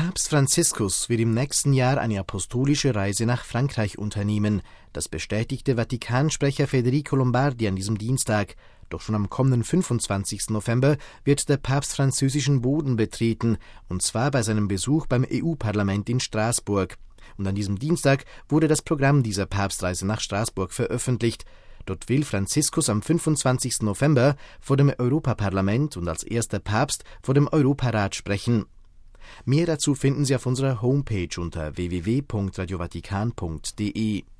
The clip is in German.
Papst Franziskus wird im nächsten Jahr eine apostolische Reise nach Frankreich unternehmen. Das bestätigte Vatikansprecher Federico Lombardi an diesem Dienstag. Doch schon am kommenden 25. November wird der Papst französischen Boden betreten, und zwar bei seinem Besuch beim EU-Parlament in Straßburg. Und an diesem Dienstag wurde das Programm dieser Papstreise nach Straßburg veröffentlicht. Dort will Franziskus am 25. November vor dem Europaparlament und als erster Papst vor dem Europarat sprechen. Mehr dazu finden Sie auf unserer Homepage unter www.radiovatikan.de.